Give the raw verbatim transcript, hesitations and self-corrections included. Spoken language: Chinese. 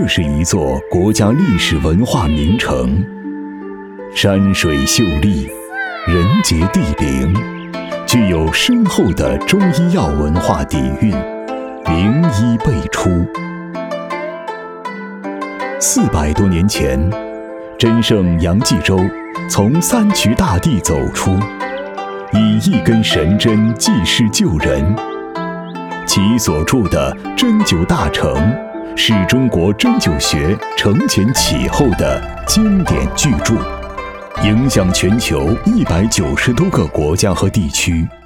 这是一座国家历史文化名城，山水秀丽，人杰地灵，具有深厚的中医药文化底蕴，名医辈出。四百多年前，真圣杨继周从三衢大地走出，以一根神针济世救人。其所著的《针灸大成》是中国针灸学承前启后的经典巨著，影响全球一百九十多个国家和地区。